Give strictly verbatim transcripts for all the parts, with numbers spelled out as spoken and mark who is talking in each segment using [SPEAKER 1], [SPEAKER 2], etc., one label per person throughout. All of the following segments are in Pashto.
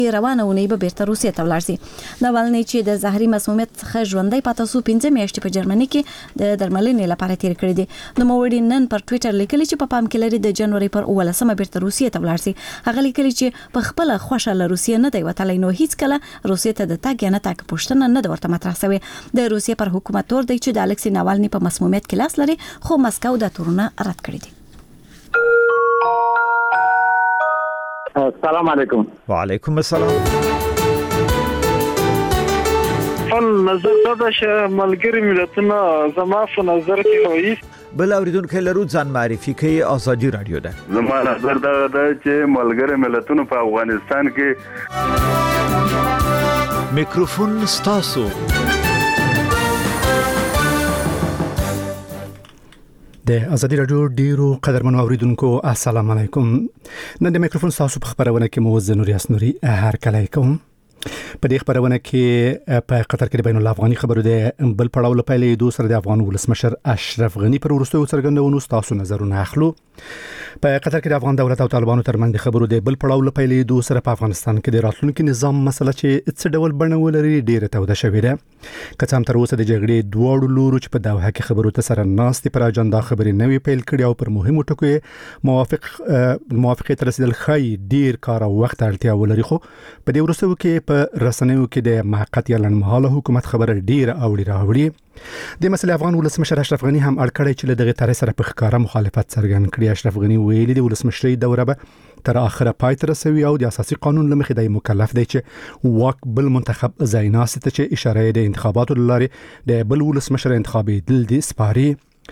[SPEAKER 1] روانه ونی به بیرته روسیې ته ولاړ شي. ناولنی چې د زهري مسمومیت څخه ژوندۍ پاتې شو پنځه میاشتې په جرمني کې د درملنې لپاره تیر کړی دي. نو موړي نن پر ټوئیټر لیکلی چې په پام کې لري د جنوري پر اولسمه بیرته روسیې ته ولاړ شي. هغه لیکلی چې په خپل خوښه له روسیې نه دی وتلی، نو هیڅ کله روسیې ته د تګ یا نه تګ پوښتنه نه ورته مطرح شوې. د روسیې پر حکومت تور دی چې د الکسی ناولنی په مسمومیت کې لاس لري، خو مسکو دا تورونه رد کړی دي.
[SPEAKER 2] السلام علیکم.
[SPEAKER 3] وعلیکم السلام.
[SPEAKER 4] فن نظر دا چې ملګری ملتونه زما په نظر کې وایي
[SPEAKER 3] بل اوریدونکو لرو ځان معرفي کوي. آزادي رادیو ده.
[SPEAKER 5] زما نظر دا ده چې ملګری ملتونه په افغانستان کې
[SPEAKER 3] میکروفون ستاسو.
[SPEAKER 6] د ازادي رادیو ډیرو قدرمنو اوریدونکو السلام علیکم. نن د میکروفون تاسو په خبرونه کې موزه نوري اسنوري هر کله کوم. په دې خبرونه کې په قطر کې د بین الافغاني خبرو د بل پړاو لپاره د دوسر د افغان ولسمشر اشرف غنی پر ورستو څرګندونو تاسو نظرونه اخلو. په قطر کې د افغان دولت او طالبانو ترمنځ د خبرو د بل پړاو لپاره د دوسر په افغانستان کې د راتلونکو نظام مسله چې څه ډول بڼه ولري ډیره توده شوې ده. که څه هم تر اوسه د جګړې دواړو لورو چې په دوحه کې خبرو ته سره ناستې پر اجنډا خبرې نوې پیل کړي او پر مهمو ټکو موافق موافقه تر رسیدل خای ډیر کار او وخت اړتیا ولري. خو په دې ورسو کې په رسنیو کې د محقق یا لنډمهاله حکومت خبره ډیره اوړي راوړي. د مسلې افغان ولسمشر اشرف غنی هم اړکړی چې له دغه طرح سره په ښکاره مخالفت څرګند کړي. اشرف غنی ویلي د ولسمشرۍ دوره به تر اخره پای ته رسوي او د اساسي قانون لمخې د مکلف دی چې واک بل منتخب ځای ناست ته چې اشاره د انتخاباتو لارې د بل ولسمشر انتخابي دل دي سپاري.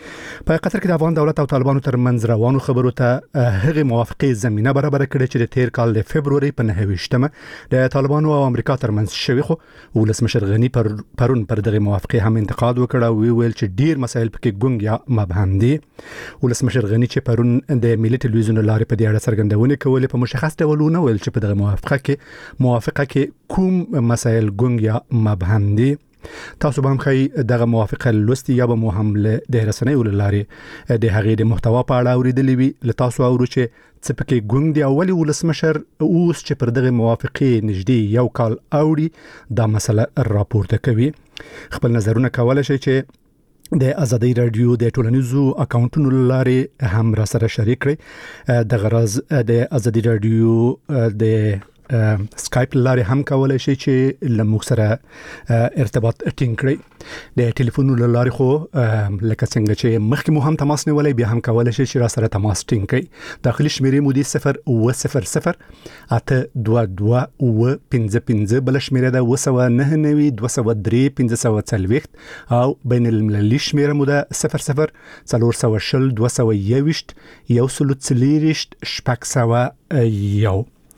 [SPEAKER 6] په قطر کې د افغان دولت او طالبانو ترمنځ روانو خبرو ته هغه موافقه زمينه برابر کړې چې د تیر کال د فبرवरी په نهه د طالبانو او امریکا ترمنځ شوې. خو ولسمشر غنی پر پرون پر دغه موافقه هم انتقاد وکړ او ویل چې ډیر مسایل پکې ګونګ یا مبهم دي. ولسمشر غنی چې پرون د ملي ټلویزیون لارې په دې اړه څرګندونه کوله په مشخص ډول نه ویل چې په دغه موافقه کې موافقه کې کوم مسایل ګونګ یا مبهم دي. تاسو به هم خی دغه موافقه لوستي یا به مو هم له د رسنیو لارې د هغې د محتوا په اړه اوریدلې وي. له تاسو اورو چې څه پکې ګونګ دی او ولې ولسمشر اوس چې پر دغه موافقې نږدې یو کال اوړي دا مسله راپورته کوي. خپل نظرونه کولای شئ چې د ازادي رادیو د ټولنیزو اکاونټونو لارې هم را سره شریک کړئ. د غرض د ازادي رادیو د سکایپ لارې هم کولای شي چې لموږ سره ارتباط ټینګ کړئ. د ټلیفون لارې خو لکه څنګه چې مخکې مو هم تماس نیولای بیا هم کولای شي چې را سره تماس ټینګ کړئ. داخلي شمیرې مو دي صفر اوه صفر صفر اته دوه دوه اوه پنځه پنځه، بل شمیره ده اوه سوه نهه نوي دوه سوه درې پنځه سوه څلوېښت او بین المللي شمیره مو ده صفر صفر څلور سوه شل دوه سوه یوویشت یو سلو څلېرویشت شپږ سوه یو.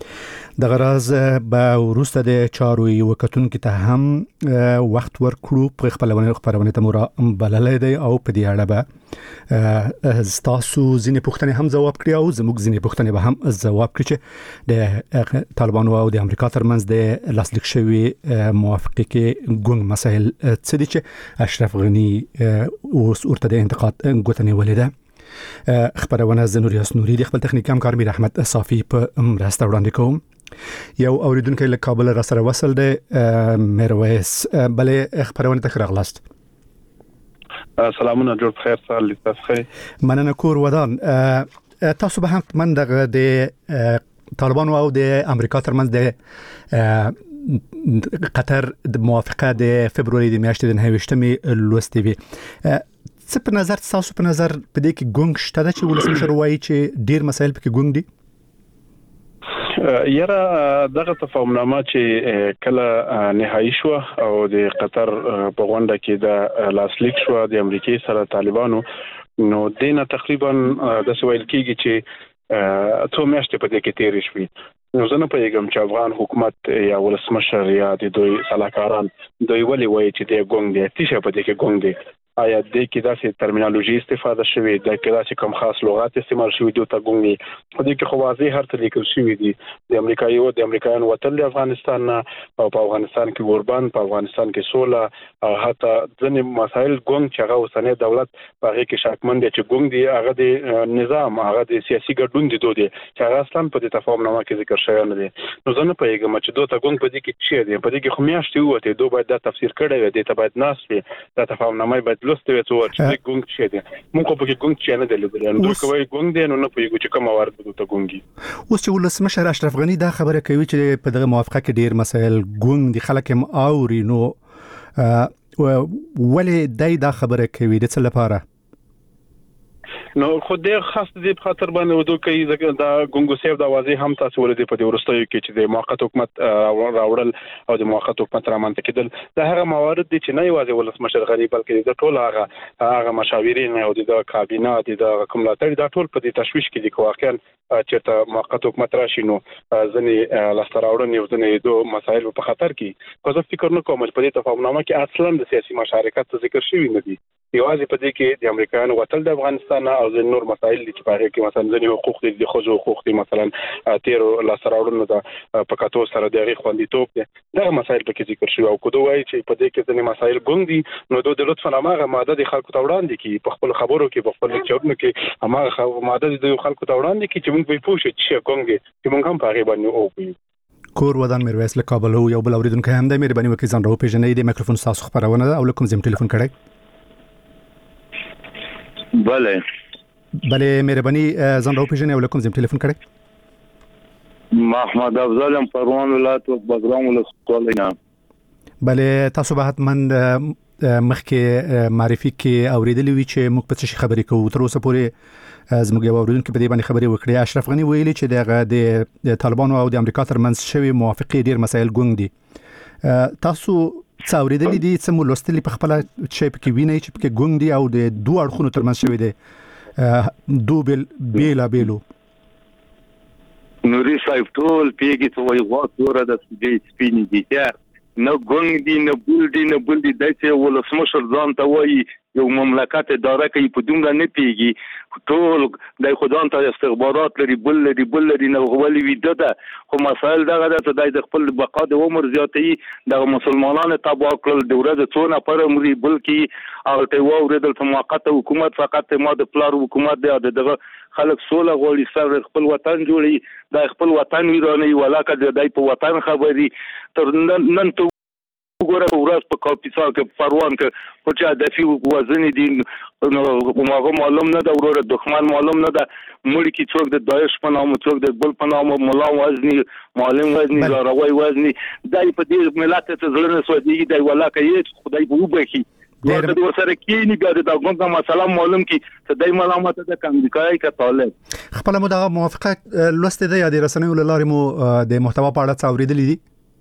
[SPEAKER 6] د غرض به وروسته د چارو یو کتونکو ته هم وخت ورکړو په خپلونه خبرونه ته مورا بللای دی او په دې اړه به تاسو ځینې پوښتنې هم ځواب کړی او زموږ ځینې پوښتنې به هم ځواب کړي چې د طالبانو او د امریکا ترمنځ د لاسلیک شوی موافقه کې ګونګ مسایل څه دي چې اشرف غنی اوس ورته د انتقاد غوښتنې ولیده. خبرونه زنوري اسنوري د خپل تخنیک همکار میر احمد صافي په مرسته وړاندې کوم. یو اوریدونکو له کابل را سره وصل دی میرویس. بلې خبرونه ته راغلاست.
[SPEAKER 4] سلامونه جوړ بخیر سال تاسو خیر.
[SPEAKER 6] مننه کور ودان. تاسو به هم من د طالبانو او د امریکا ترمنځ د قطر د موافقه د فبرवरी د میاشتې د نهه لوستي وي. څه په نظر تاسو په نظر په دې کې ګونګ شته چې ولسمشر وایي چې ډیر مسایل پکې ګونګ دي؟
[SPEAKER 4] یاره دغه تفاهمنامه چې کله نهایی شو او د قطر په غونډه کې د لاسلیک شو د امریکای سره طالبانو، نو دینه تقریبا د سویل کېږي چې څو میاشتې په دې کې تیرې شوې. نو زه نه پوهېږم چې افغان حکومت یا ولسمشر یا د دوی سلاکاران دوی ولې وایي چې دی ګونګ دی، څه په دې کې ګونګ دی. آیا د کې داسې ترمینالوژي استفاده شوې د کې داسې کوم خاص لغات استعمال شوې دي ته ګونګي په دې کې خو واضح هر څه لیکل شوی دي د امریکایي او د امریکایانو وتل د افغانستان او په افغانستان کې اوربان په افغانستان کې سوله او حتی ځینې مسایل ګونګ چې هغه اوسنۍ دولت په هغه کې شاکمن دي چې ګونګ دي هغه د نظام هغه د سیاسي ګډون دي دوی چې هغه اصلا په دې تفاهم نامه کې ذکر شوی نه دي نو زه نه پوهیږم چې دوی ته ګونګ په دې کې څه دي په دې کې خو میاشتې وته دوی باید دا تفسیر کړی وي د ته باید ناس وي دا تفاهم نامه باید لوستي وي څو چې ګونګ څه دي موږ په کې ګونګ څه نه دی لیدل نو کوي ګونګ دي نو نه پوهیږو چې کوم وارد ته ګونګي
[SPEAKER 6] اوس چې ولسمشر اشرف غنی دا خبره کوي چې په دغه موافقه کې ډیر مسایل ګونګ دي خلک هم اوري نو ولې دای دا خبره کوي د څه لپاره
[SPEAKER 4] نو خو دې خاص دې په خاطر باندې ودو کوي دا ګونګو سیف دا واضح هم تاسو ولې په دې ورستیو کې چې د موقت حکومت راوړل او د موقت حکومت رامنځته کېدل دا هغه موارد دي چې نه یوازې ولسمشر غنی بلکې د ټول هغه هغه مشاورین او د کابینه د کوملاتړ دا ټول په دې تشویش کې دي واقعا چې موقت حکومت راشي نو ځنې لاستراوړن یو ځنې دوه مسایل په خطر کې خو زه فکر نه کوم چې په دې تفاهمنامه کې اصلا د سیاسي مشارکت ذکر شوی نه دي یوازې په دې کې د امریکایانو وتل د افغانستان او د نور مسایل دي چې په هغه کې مثلا ځینې حقوق دي د خځو حقوق دي مثلا تیر لاستراوړنو د پکاتو سره د غي خوندیتوب دي دا مسایل په کې ذکر شوی او کوم وایي چې په دې کې ځینې مسایل ګونګ دي نو د لطفا هغه ماده د خلکو ته وړاندې کی په خپل خبرو کې په خپل چورنو کې هغه ماده د خلکو ته وړاندې کی چې موږ به پوښتنه چې ګونګ چې موږ هم په هغه باندې او
[SPEAKER 6] کور ودان میرویس له کابل یو بل اوریدونکو هم د مهرباني وکړئ ځان راو پیژنې د میکروفون تاسو خبرونه او کوم زم ټلیفون کړئ
[SPEAKER 5] بله
[SPEAKER 6] بله مهرباني ځان راو پیژنې او کوم زم ټلیفون کړئ
[SPEAKER 5] محمد افضل پروان ولایت بګرام ولسوالینا
[SPEAKER 6] بله تاسو به حتما مخکې معرفي کې اوریدلې وی چې موږ په څه خبرې کوو تر اوسه پورې زموږ یو اوریدونکو په دې باندې خبرې وکړې اشرف غنی ویلي چې دغه د طالبانو او د امریکا ترمنځ شوی موافقه ډیر مسایل ګونګ دي تاسو څو اوریدلې دي چې مو لوستلې په خپل چې په کې ویني چې په کې ګونګ دي او د دوه اړخونو ترمنځ شوی دي دو بل بیلا بیلو
[SPEAKER 5] نوري صاحب ټول پیګي ته وایي غوړه د دې سپینې دي نه ګونګ دي نه بول دي نه بول دي دایته ولسمشر ځان ته وایي یو مملکت اداره کوي په دومره نه پیږي ټول د خدان ته استخبارات لري بل لري بل لري نه غولي ویده ده خو مسائل دغه د د خپل بقا د عمر زیاتې د مسلمانانو تبع کړل د ورځ څونه پر عمرې بلکې او ته وورېدل په موقته حکومت فقط ما د پلار حکومت دی دغه خلک سوله غوړي سره خپل وطن جوړي د خپل وطن ویرانه ولاکه د دای په وطن خبري تر نن ته وګوره ورځ په کاپیسا کې پروان کې په چا د فی وزن دي نو موږ معلوم نه دا ورور دښمن معلوم نه دا مړ کی څوک د داعش په نامه څوک د بل په نامه مولا وزنی معلم وزنی زاروي وزنی دای په دې ملت ته ځلنه سودیږي دی ولاکه یې خدای به وبخي ډېر د سره کینی ګر دا کوم مسله معلوم کی ته دای ملامت ده امریکای کا طالب
[SPEAKER 6] خپل مو دا موافقه لوسته ده یا د رسنیو لارې مو د محتوا په اړه څاوریدلې دي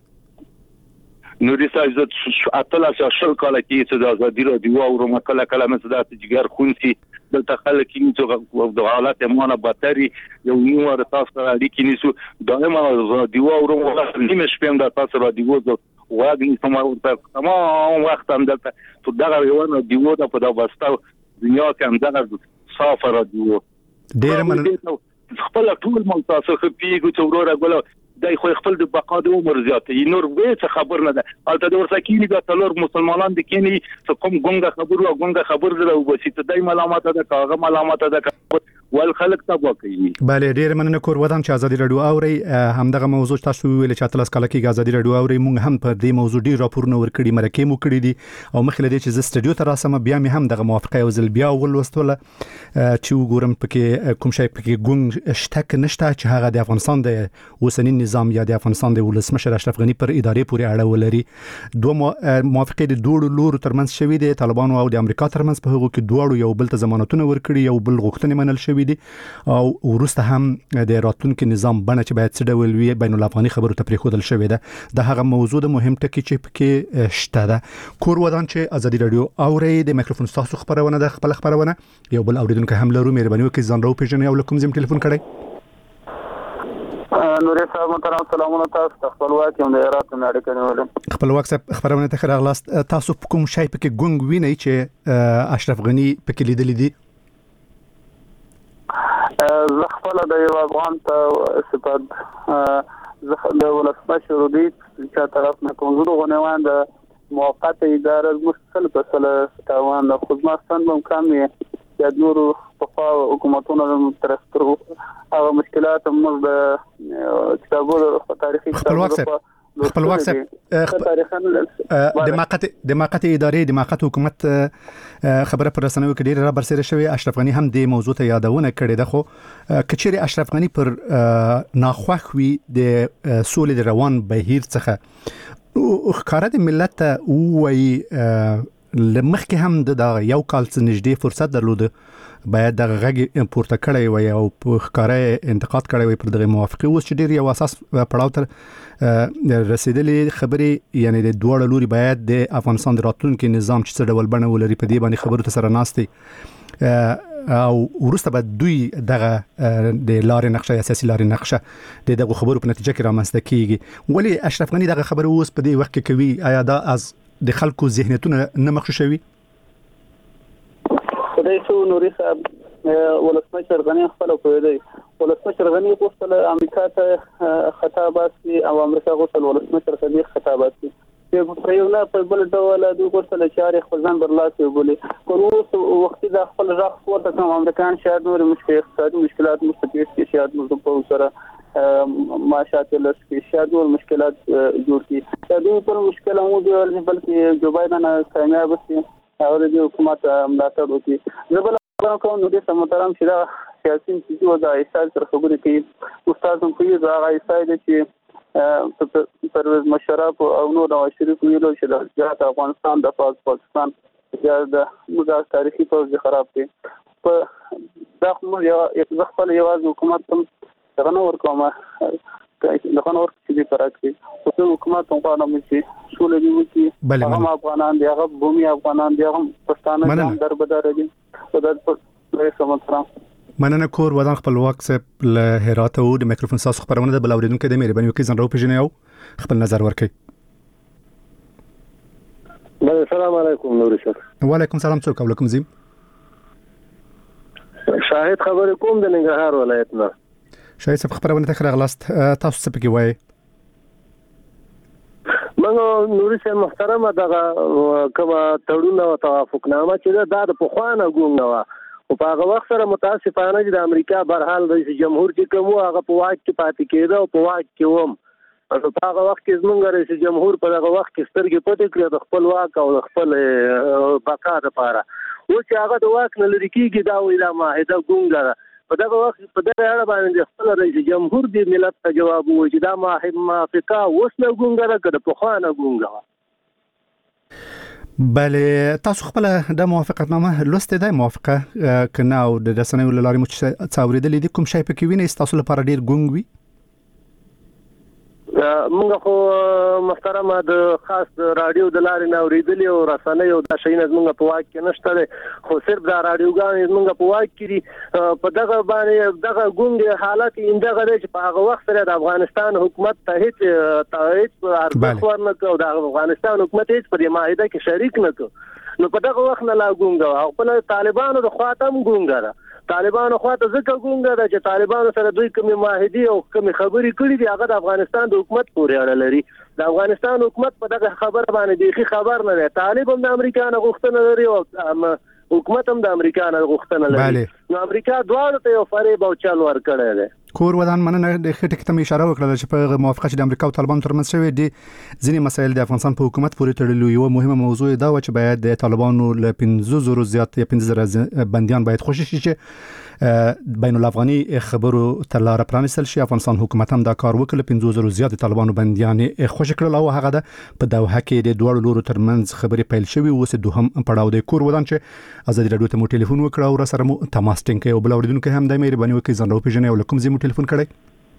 [SPEAKER 5] نوري صاحب زه اتل شل کاله کې چې د ازادي راډیو او مکله کله مې د جګر خونسي دلته خلک چې د حالات مونږه باتري یو نیو تاسو سره اړیکې نیسو دائما راډیو او نیمه شپه د تاسو راډیو واګنی سمار تمام وخت هم دلته تو دغه یو راډیو د په دغه دنیا کې هم دغه صاف راډیو
[SPEAKER 6] ډیر من
[SPEAKER 5] خپل ټول مو تاسو خپيږي چې وروره غواړم دای خو خپل د بقا د عمر زیاتې نور به څه خبر نه ده البته د ورسکینی د تلور مسلمانان د کینی څه کوم ګونګه خبر او ګونګه خبر ده او بسیط دای ملامت ده کاغه ملامت ده ول خلک تبو کوي
[SPEAKER 6] bale ډیر مننه کور ودان چې ازادي رادیو اوري همدغه موضوع تاسو ویل چې اتلس کال کې ازادي رادیو اوري مونږ هم پر دې موضوع ډیر راپورونه ورکړي مرکه مو کړی دي او مخله دې چې ز استودیو ته راسم بیا مې هم دغه موافقه او زل بیا ولوستله چې وګورم پکې کوم شی پکې ګونګ شتک نشته چې هغه د افغانستان د اوسنی نظام یا د افغانستان د ولسمشر اشرف غنی پر ادارې پورې اړه ولري دوه موافقه د دوه لور ترمنځ شوې دي طالبانو او د امریکا ترمنځ په هغه کې دوه یو بل ته ضمانتونه ورکړي یو بل غوښتنې منل شوې دي او ورسته هم د راتلونکو نظام بڼه چې باید څه ډول وي بین الافغاني خبرو ته پریښودل شوې ده د هغه موضوع د مهم ټکی چې پکې شته ده کور ودان چې ازادي رادیو اوري د میکروفون تاسو خبرونه د خپل خبرونه یو بل اوریدونکو هم لرو مهرباني وکړئ ځان راو پیژنئ او کوم زم ټلیفون کړئ
[SPEAKER 2] نوري صاحب محترم سلامونه تاسو ته خپلواک یم د هرات نه اړیکه نیولم
[SPEAKER 6] خپلواک صاحب خبرونه ته راغلاست تاسو کوم شی پکې ګونګ وینئ چې اشرف غنی پکې لیدل دي
[SPEAKER 2] زه خپل د یو افغان ته صفات زه د ولسمشر دی چې طرف نه کوم زه غونوان د موقته اداره مستقل په سره تاوان د خدماتستان هم کمې یا نور په حکومتونو ترستر او مشکلات موږ د کتابونو تاریخي
[SPEAKER 6] خپلواک صاحب خپلواک صاحب د ماقت د ماقت ادارې د ماقت حکومت خبره پر رسنیو کې ډیره را برسېره شوی اشرف غنی هم د موضوع ته یادونه کړې ده خو کچېره اشرف غنی پر ناخوښ وي د سولې د روان بهیر څخه خکاره د ملت وایي لمخکې هم د یو کال څخه نږدې فرصت درلود باید د غږ پورته کړی وي او په ښکارا انتقاد کړی وي پر دغه موافقه اوس چې ډیر یو اساس پړاو تر رسیدلې خبرې یعنی د دوه لوري باید د افغانستان د راتلونکي نظام چې څه ډول بڼه ولري په دې باندې خبرو ته سره ناستي او ورسته به دوی دغه د لارې نقشه اساسي لارې نقشه د دغه خبرو په نتیجه کې رامنځته کیږي ولی اشرف غنی دغه خبره اوس په دې وخت کې کوي آیا دا از د خلکو ذهنیتونه نه مخ شوي
[SPEAKER 2] خدای شو نوري صاحب ولسمشر غنی خپل کوي دی ولسمشر غنی غوښتل امریکا ته خطابات او امریکا غوښتل ولسمشر صدیق خطابات چې په یو نه په بل ډول د غوښتل چې خپل ځان برلاته وبولي کوروس وخت د خپل ځخ ورته کوم امریکایان شاید نور مشکل اقتصادي مشکلات مستقیس کې شاید موږ په سره معاشات له شاید نور مشکلات جوړ کی دا دوی پر مشکل مو دی بلکې جو بایدن کامیاب شي او د حکومت ملاتړ وکړي زبل کوم نو د سمترام شدا سیاسي چې دا ایستل تر خبرې کې استاد هم کوي دا ایستل چې پرویز مشرف او نو د شریف ویلو چې د افغانستان د پاکستان د موږ تاریخي پروژه خراب کړي په دا موږ یو خپل یوازې حکومت ته څنګه ورکومه دغه نور چې پراکټي په حکومت هم غواړم چې شولې دی چې هغه افغانان دی هغه بومي افغانان دی هغه پښتانه هم دربدار دي په دغه سمترام
[SPEAKER 6] مننه کور ودان خپلواک صاحب له هرات او د میکروفون ساس خبرونه د بلاوریدونکو د مهرباني وکړئ ځان راو پیژنئ او خپل نظر ورکړئ.
[SPEAKER 7] السلام علیکم نور شاه.
[SPEAKER 6] وعلیکم السلام څوک علیکم زم.
[SPEAKER 7] شاهد خبر کوم د ننګرهار ولایت نه.
[SPEAKER 6] شاهد صاحب خبرونه ته راغلاست تاسو څه پکې وایي؟
[SPEAKER 7] منو نور شاه محترم دغه کومه تړون او توافقنامه چې دا د پخوانه ګوم نه او په هغه وخت سره متاسفانه چې د امریکا برحال رئیس جمهور چې کوم هغه په واک کې پاتې کېده او په واک کې ووم او په هغه وخت کې زمونږ رئیس جمهور په هغه وخت کې سترګې پټې کړې د خپل واک او د خپل بقا لپاره او چې هغه د واک نه لري کېږي دا ویلا معاهده ګونګه په دغه وخت په دغه اړه باندې خپل رئیس جمهور دی ملت ته جواب وایي چې دا موافقه اوس نه ګونګه کړه په خوانه ګونګه.
[SPEAKER 6] بله تاسو خپل د موافقتنامه لوسته د موافقه کنه او د رسنیو لارې مو څاوریدلې دي کوم شی پکې وینئ تاسو لپاره ډیر ګونګ وي؟
[SPEAKER 7] موږ خو محترمه د خاص رادیو د لارې نه اوریدلې او رسنیو د شینه موږ په واک کې نشته خو صرف د رادیوګان موږ په واک کې په دغه باندې دغه ګونګ حالت اندغه چې په هغه وخت سره د افغانستان حکومت ته هیڅ تایید ارزښت ورنکړ او د افغانستان حکومت هیڅ په معاهده کې شریک نه کړ نو په دغه وخت نه لا ګونګ او په طالبانو د خاطم ګونګ را طالبانو خواته ځکه ګونګه ده چې طالبانو سره دوی کومې معاهدې او کومې خبرې کړې دي هغه د افغانستان د حکومت پورې اړه لري د افغانستان حکومت په دغه خبره باندې بیخي خبر نه دی طالب هم د امریکا نه غوښتنه لري او حکومت هم د امریکا نه غوښتنه لري نو امریکا دواړو ته یو فریب او چل ورکړی دی.
[SPEAKER 6] کور ودان مننه د خټه کې تم اشاره وکړه چې په موافقه چې د امریکا او طالبانو ترمنځ شوې دي ځینې مسایل د افغانستان په حکومت پورې تړلي یو مهمه موضوع دا و چې باید د طالبانو له پنځه زره زیات یا پنځه زره بنديان باید خوشی شي چې بین الافغاني خبرو تر لار پرانستل شي. افغانستان حکومت هم دا کار وکړ پنځه زره زیات طالبانو بنديان خوشی کړل او هغه د په دوحه کې د دوه لورو ترمنځ خبرې پیل شوې اوس دوهم پړاو د کور ودان چې ازادي رادیو ته مو ټلیفون وکړ او سره مو تماس ټینګ او بل اوریدونکو هم د مهرباني وکړئ ځان راو پیژنئ او کوم زمو ټلیفون کړئ.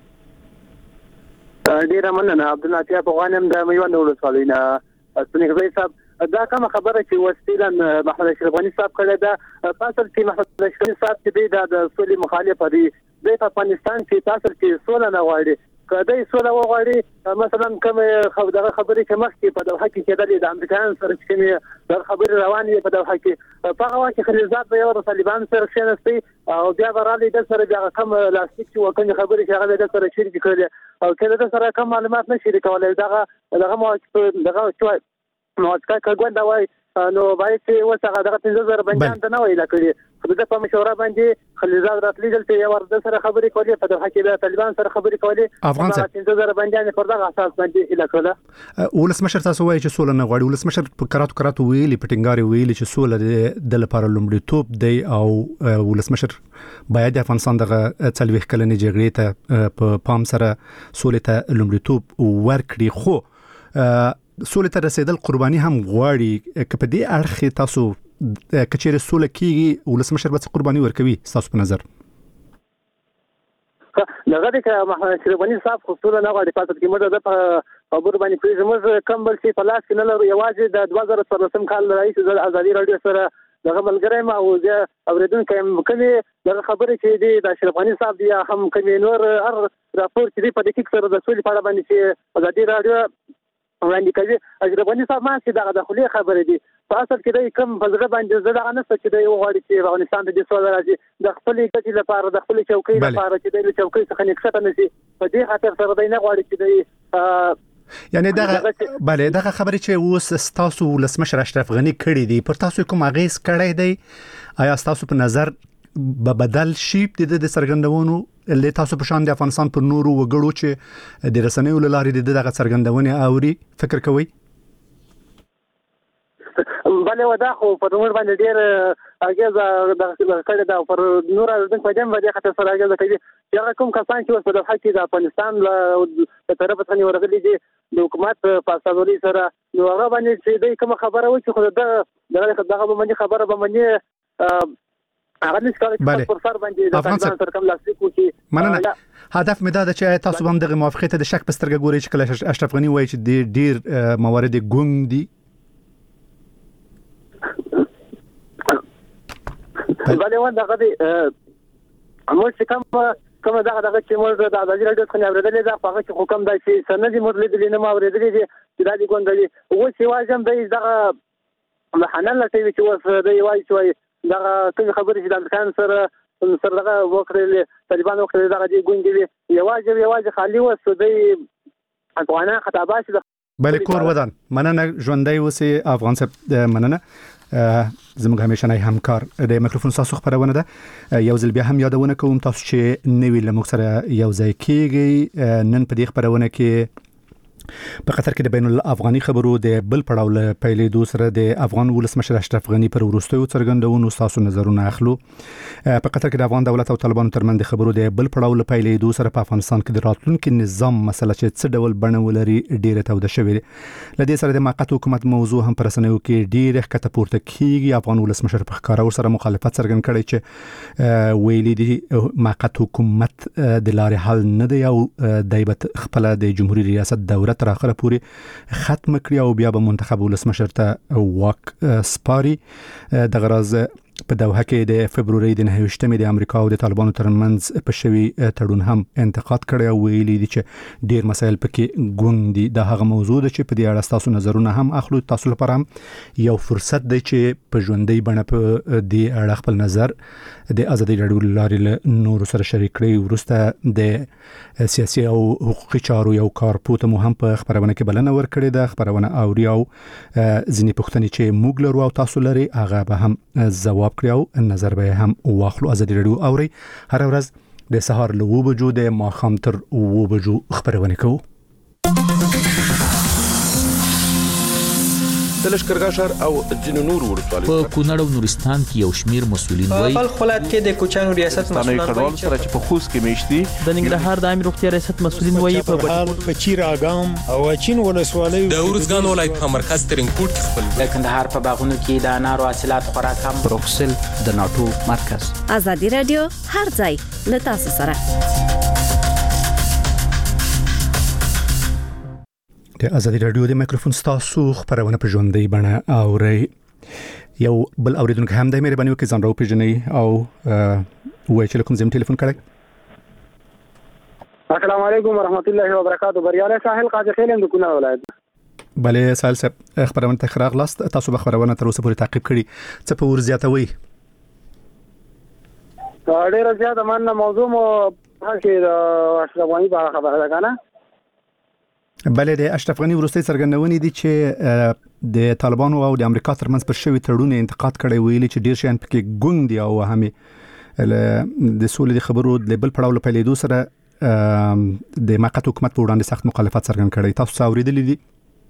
[SPEAKER 2] ډیر مننه عبدالنافع افغانم د میوند ولسوالینا سپینګ صاحب دا کوم خبره چې وسیلن محمد اشرف غنی صاحب کړه دا تاسو چې محمد اشرف غنی صاحب چې د سولې مخالف دی د افغانستان چې تاسو چې سولې نه غواړي
[SPEAKER 7] کله سوله وغواړي مثلا کوم خبره خبرې کې مخکې په دوحه کې کېدلې د امریکایانو سره چې کومې د خبرې روانې په دوحه کې په هغه وخت کې خلیلزاد به یو د طالبان سره کېناستي او بیا به راغلی د سره بیا کوم لاستیک چې وکړي خبرې چې هغه د سره شریک کړي او کله د سره کوم معلومات نه شریکولای دغه دغه موافقه دغه شوي موافقه کګوند وای نو باید چې وسه دغه پنځه زره بنجان ته نه ویل کړي خو د په مشوره باندې خلیلزاد راتلی دلته یو ورته سره خبرې کولې په دغه کې د طالبان سره خبرې کولې
[SPEAKER 6] افغان سره
[SPEAKER 7] پنځه زره بنجان پر دغه اساس باندې اله کړه
[SPEAKER 6] ولسمشر تاسو وایي چې سوله نه غواړي ولسمشر په کراتو کراتو ویلي پټنګاري ویلي چې سوله د لپاره لومړیتوب دی او ولسمشر باید د افغانستان دغه څلويخ کلنې جګړې ته په پام سره سوله ته لومړیتوب ورکړي خو سوله ته رسیدل قرباني هم غواړي که په دې اړخ تاسو کچېره سوله کیږي ولسمشر به قرباني ورکوي تاسو په نظر
[SPEAKER 7] لغه د محمد شربانی صاحب خصوصا نه غواړي پاتې کې مده د خبر باندې کوي زموږ کم بل شي په لاس کې نه لرو یوازې د دوه زره څلورم کال رئیس د ازادي رادیو سره دغه ملګری ما او زه اوریدونکو کومي دغه خبرې چې دی د شربانی صاحب دی هم کومي نور هر راپور چې په دقیق سره د سولې په اړه باندې چې ازادي رادیو وړاندې کوي اشرفاني صاحب ما چې دغه داخلي خبرې دي په اصل کې د کوم فزره باندې زړه نه څه چې د وغواړي چې افغانستان د سوال راځي د خپل ګټې لپاره د خپل چوکۍ لپاره چې د چوکۍ څخه نکښته نشي په دې خاطر سره د نه غواړي چې د
[SPEAKER 6] یعنی دغه bale دغه خبرې چې اوس تاسو ولسمشر اشرف غنی کړی دی پر تاسو کوم اغیز کړی دی آیا تاسو په نظر به بدل شي د د سرګندونو له تاسو په شان د افغانستان پر نورو وګړو چې د رسنیو لارې د دغه سرګندونې اوري فکر کوي
[SPEAKER 7] bale ودا خو په نور باندې ډیر اگه د کړه دا پر نور د پدیم باندې خاطر سره اگه کوي چې هغه کوم کسان چې په دغه کې د افغانستان له طرف څخه ورغلي دي د حکومت په اساسوري سره نو هغه باندې چې د کوم خبره و چې خو د دغه باندې خبره باندې هغه نشکاره پر سر باندې د افغانستان سره کوم لاستیک وکي
[SPEAKER 6] مننه هدف مې دا ده چې تاسو هم دغه موافقت د شک پسترګ ګوري چې کله اشرف غنی وایي چې ډیر موارد ګونګ دي
[SPEAKER 7] bale ودا غدي امو چې کوم کوم دغه دغه چې موږ د ازادي رادیو څخه اوریدلې ده په هغه کې حکم دی چې سند موږ لیدلې نه ما اوریدلې دي چې دا دي ګوندلې او چې واجب دی دغه محنن لټوي چې وس دی وایي چې دغه کوم خبرې چې د امریکایانو سره سره دغه وکړل طالبان وکړل دغه دی ګوندلې یوازې یوازې خالی وس دی افغانان خطابات
[SPEAKER 6] bale کور ودان مننه ژوندۍ وسی افغان صاحب مننه زموږ همیشنۍ همکار د میکروفون تاسو خبرونه ده یو ځل بیا هم یادونه کوم تاسو چې نوی لمغ سره یو ځای کیږي نن په دې خبرونه کې په قطر کې د بین الافغاني خبرو د بل پړاو له پیلېدو سره د افغان ولسمشر اشرف غنی پر وروستیو څرګندونو تاسو نظرونه اخلو په قطر کې د افغان دولت او طالبانو ترمنځ د خبرو د بل پړاو له پیلېدو سره په افغانستان کې د راتلونکو نظام مسله چې څه ډول بڼه ولري ډیره توده شوې لدې سره د موقت حکومت موضوع هم پر رسنیو کې ډیره ښکته پورته کیږي افغان ولسمشر په ښکارا سره مخالفت څرګند کړي چې ویلي دي موقت حکومت د لارې حل نه دی او دایبت خپل د جمهوریت ریاست دوره تر اخره پورې ختم کړی او بیا به منتخب ولسمشر ته واک سپاري د غرض په دوحه کې د فبرवरी د نهویشتمې د امریکا او د طالبانو ترمنځ په شوی تړون هم انتقاد کړی او ویلي دي چې ډیر مسایل پکې ګونګ دي د هغه موضوع د چې په دې اړه تاسو نظرونه هم اخلو تاسو لپاره هم یو فرصت دی چې په ژوندۍ بڼه په دې اړه خپل نظر د ازادي رادیو لارې له نور سره شریک کړئ ورسته د سیاسي او حقوقي چارو یو کارپوت مو هم په خبرونه کې بلنه ورکړې ده خبرونه اوري او ځینې پوښتنې چې موږ لرو او تاسو لري هغه به هم ځواب کړو نظر به هم واخلو ازادي رادیو اوري هر ورځ د سهار له و بجو د ماخام تر و بجو خبرونه کوو
[SPEAKER 8] د لشکرګاه شهر او ځینو نور ولسوالۍ
[SPEAKER 9] په کونړ او نورستان کې یو شمیر مسولین وایي
[SPEAKER 10] په خپلات کې د کوچانو ریاست مسولان
[SPEAKER 8] وایي چې په خوست کې میشتي
[SPEAKER 9] د ننګرهار د امیر روغتیا ریاست مسولین وایي په
[SPEAKER 11] بهار په چیر اګام او چین ولسوالۍ
[SPEAKER 12] د ورزګان ولایت په مرکز ترینکوټ خپل
[SPEAKER 13] د کندهار په باغونو کې د انارو حاصلات خورا کم
[SPEAKER 14] بروکسل د ناتو مرکز
[SPEAKER 1] ازادي رادیو هر ځای له تاسو سره
[SPEAKER 6] د ازادي رادیو د میکروفون تاسو خبرونه په ژوندۍ بڼه اوري یو بل اوریدونکو هم د مهرباني وکړئ ځان راو پیژنئ او وایي چې کوم زم ټلیفون کړئ
[SPEAKER 7] السلام علیکم ورحمت الله وبرکاتہ. بریاله ساحل قاضي خیلم د کونړ ولایت.
[SPEAKER 6] بلې سال صاحب خبرونه تخراغ لاست تاسو به خبرونه تر اوسه پورې تعقیب کړي څه په ور زیاتوي؟
[SPEAKER 7] ډېر زیات مننه. موضوع مو چې د اشرف غنی په خبره ده کنه.
[SPEAKER 6] بلې د اشرف غنی ورستۍ څرګندونې دي چې د طالبانو او د امریکا ترمنځ پر شوی تړون انتقاد کړي ویلي چې ډیر شي ان پکې ګونګ دي او همي د سولې د خبرو د بل پړاو په لیدو سره د موقت حکومت په وړاندې سخت مخالفت څرګند کړي. تاسو څاورېدلې دي؟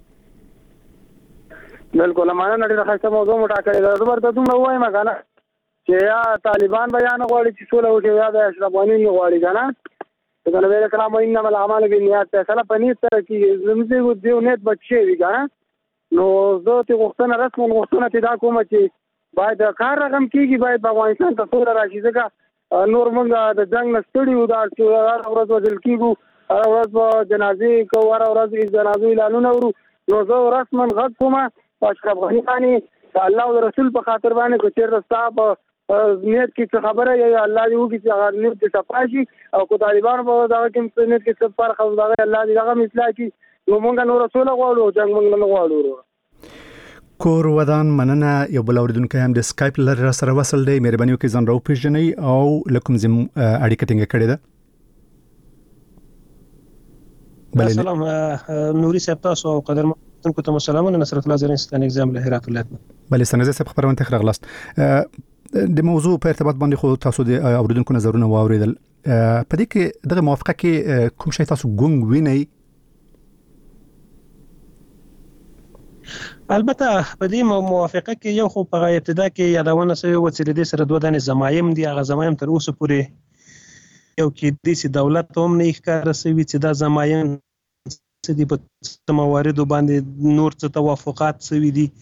[SPEAKER 7] بالکل معنا نه ډېر خاصه موضوع مو ټاکلې ده. زبر ته دومره وایم کنه چې یا طالبان بیان غواړي چې سوله وشي یا د اشرف غنی نه غواړي کنه. څنګه ویل کلام انما الاعمال بالنیات فیصله پنځه تر کې زموږ د دیو نیت بچي وی کنه. نو زه ته غوښتنه رسمو غوښتنه ته دا کوم چې باید کار رقم کیږي، باید په افغانستان ته سوله راشي. ځکه نور موږ د جنگ نستړي وو، دا چې ورځ ورځ کیږو ورځ په جنازې کو ور ورځ یې جنازې اعلانونه ورو. نو زه رسما غږ کوم اشرف غنی باندې الله او رسول په خاطر باندې کو چیر رستا په نیت کې خبره یا الله دې وکړي چې هغه نیت ته صفاشي او کو طالبان په دا کې نیت کې څه فرق او دا الله دې هغه مثلا کې نو موږ نو رسول غواړو جنگ موږ نه غواړو.
[SPEAKER 6] کور ودان مننه. یو بل اوریدونکو هم د سکایپ لر سره وصل دی. مهرباني وکړئ ځان راو پیژنئ او لکم زم اړیکه ټینګه کړې ده.
[SPEAKER 15] السلام نوري صاحب تاسو او قدرمنو ته سلامونه. نصرت الله زرین ستان اگزام له هرات ولایت.
[SPEAKER 6] بله سنځه صاحب خبرونه تخرغ لاست د موضوع په ارتباط باندې خو تاسو د اوریدونکو نظرونه واوریدل. په دې کې دغه موافقه کې کوم شی تاسو ګونګ وینئ؟
[SPEAKER 15] البته په دې موافقه کې یو خو په ابتدا کې یادونه شوی و چې د دې سره دوه دانې زمایم دي. هغه زمایم تر اوسه پورې یو کې د سي دولت هم نه ښکار شوی چې دا زمایم چې د په مواردو باندې نور څه توافقات شوی دي.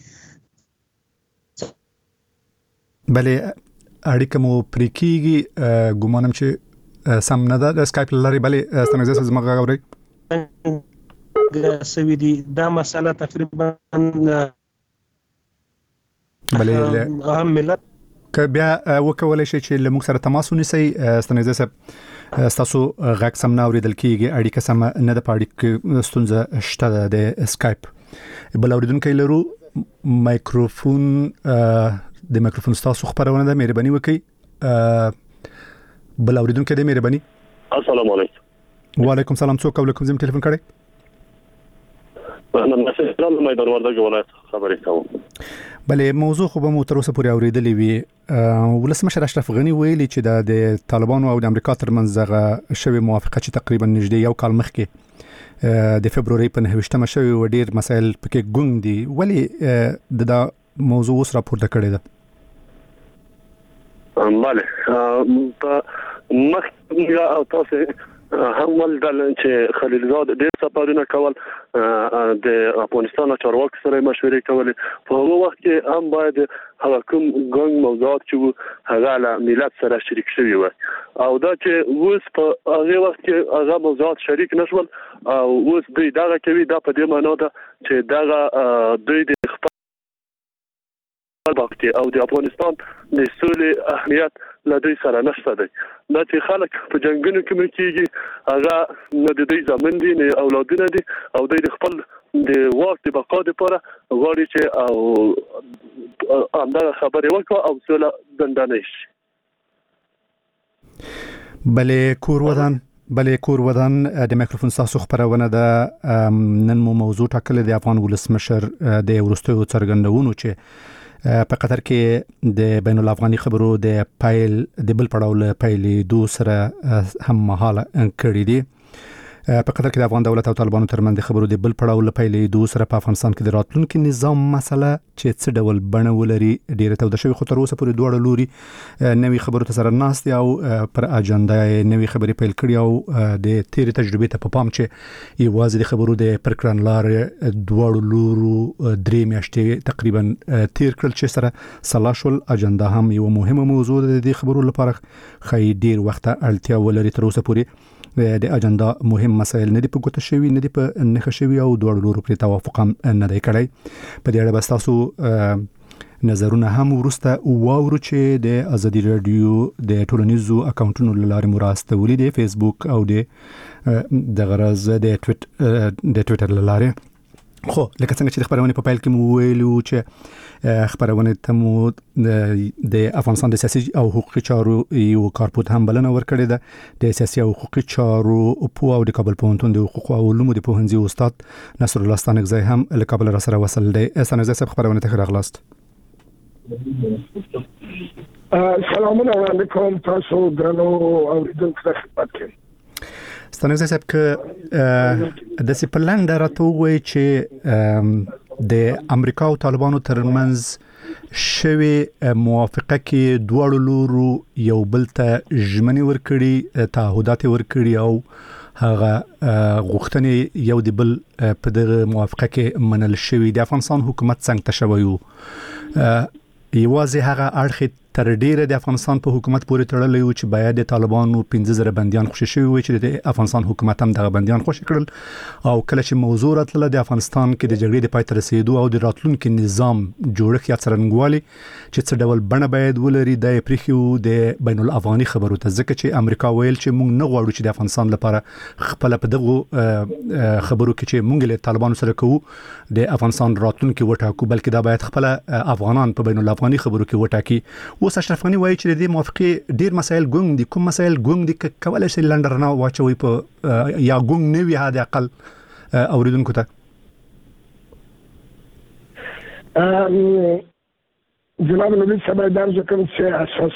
[SPEAKER 6] بلې اړیکه مو پرې کېږي ګومانم چې سم نه ده. د سکایپ لري بلې ستنګزه زما غوړی
[SPEAKER 15] سوي دي. دا مسله تقریبا
[SPEAKER 6] بلې
[SPEAKER 15] هم ملت
[SPEAKER 6] که بیا وکولای شي چې له موږ سره تماس ونیسئ. ستنګزه صاحب ستاسو غږ سم نه اورېدل کېږي، اړیکه سم نه ده، په اړیکه ستونزه شته ده د سکایپ. بل اورېدونکی لرو مایکروفون د مایکروفون ستاسو خبرونه ده. مهرباني وکړئ. بل اورېدونکی دی مهرباني.
[SPEAKER 16] السلام علیکم.
[SPEAKER 6] وعلیکم سلام. څوک او لکم زم ټلیفون کړی؟
[SPEAKER 16] انا مسئله میدان وردګ ولایت خبرې کوم.
[SPEAKER 6] بلې موضوع خو به مو تر اوسه پورې اورېدلې وي. ولسمشر اشرف غنی ویلي چې د طالبانو او د امریکا ترمنځ دغه شوی موافقه چې تقریبا نږدې یو کال مخکې د فبروري په نهه شوی و ډیر مسایل پکې ګونګ دي. ولې د دا موضوع اوس راپورته کړې ده؟
[SPEAKER 16] بله په مخکې او تاسو هم ولدل چې خلیل زاد ډېر سفرونه کول د افغانستان چارواکو سره مشورې کولې. په هغه وخت کې هم باید هغه کوم ګونګ موضوعات چې هغه له ملت سره شریک شوي وي او دا چې اوس په هغه وخت کې هغه موضوعات شریک نشول او اوس دوی دغه کوي. دا په دې معنی ده چې دغه دوی د وخت او د افغانستان د سولې اهمیت له دوی سره نشته دی. دا چې خلک په جنگونو کې کېږي هغه نه د دوی ځامن دي نه اولادونه دي او دوی د خپل د واک د بقا لپاره غواړي چې او همدغه خبرې وکړي او سوله ګنډانه شي.
[SPEAKER 6] بلې کور ودان بلې کور ودان د مایکروفون تاسو خبرونه ده. نن مو موضوع ټاکلې د افغان ولسمشر د وروستیو څرګندونو چې په قطر کې د بین الافغاني خبرو د پایل د بل پړاو له پیلې دو سره هم مهاله کړی دي. په قطر کې د افغان دولت او طالبانو ترمنځ د خبرو د بل پړاو له پیلې دو سره په افغانستان کې د راتلونکي نظام مسله چې څه ډول بڼه ولري ډیره توده شوې. خو تر اوسه پورې دوه لوري نوې خبرو ته سره ناست او پر اجنډا نوې خبرې پیل کړي او د تیرې تجربې ته په پام چې یوازې د خبرو د پرکړنلار دوه لورو درې میاشتې تقریبا تیر کړل چې سره سلاشل اجنډا هم یو مهمه موضوع ده د خبرو لپاره. خی ډیر وخت اړتیا ولري. تر اوسه پورې د اجنډا مهم مسایل نه دي په ګوته شوي، نه دي په نخښه شوي او دوه لورو پر توافق هم نه دی کړی. په دې اړه به تاسو نظرونه هم ورسته واورو چې د ازادي رادیو د ټولنیزو اکاونټونو لارې مراسته د فیسبوک او د د غرض د ټویټ د ټویټر لارې. خو لکه څنګه چې د خبرونه په پایل کې مو ویلو چې خبرونه ته مو د افغانستان د سیاسي او حقوقي چارو یو کارپوت هم بلنه ورکړې ده. د سیاسي او حقوقي چارو په او د کابل پوهنتون د حقوق او علومو د پوهنځي استاد نصر الله ستانکزی هم له کابل را سره وصل دی. ستانکزی صاحب خبرونه ته راغلاست.
[SPEAKER 17] سلام علیکم تاسو درنو اوریدونکو ته خدمت کوم.
[SPEAKER 6] ستانکزی صاحب که د سپلند راته وایي چې د امریکا او طالبانو ترمنځ شوی موافقه کې دواړو لورو یو بل ته ژمنې ورکړي، تعهدات ورکړي او هغه غوښتنې یو د بل په دغه موافقه کې منل شوی. د افغانستان حکومت څنګه تشوي یوازې هغه اړخ تر ډیره د افغانستان په حکومت پورې تړلې و چې باید د طالبانو پنځه زره بنديان خوشي شوی وي چې د افغانستان حکومت هم دغه بنديان خوشي کړل، او کله چې موضوع راتله د افغانستان کې د جګړې د پای ته رسیدو او د راتلونکو نظام جوړښت یا څرنګوالي چې څه ډول بڼه باید ولري د پریخو د بین الافغاني خبرو ته، ځکه چې امریکا ویل چې موږ نه غواړو چې د افغانستان لپاره خپل په دغه خبرو کې چې موږ له طالبانو سره کوو د افغانستان راتلونکو وټاکو، بلکې دا باید خپل افغانان په بین الافغاني خبرو کې وټاکي. اوس اشرف غنی وایي چې د موافقه ډیر مسایل ګونګ دي. کوم مسایل ګونګ دي کولای شي لندر نه واچوي په یا ګونګ نه وي هدا اقل اوریدونکو ته؟
[SPEAKER 17] جناب نبی صاحب درج کوم چې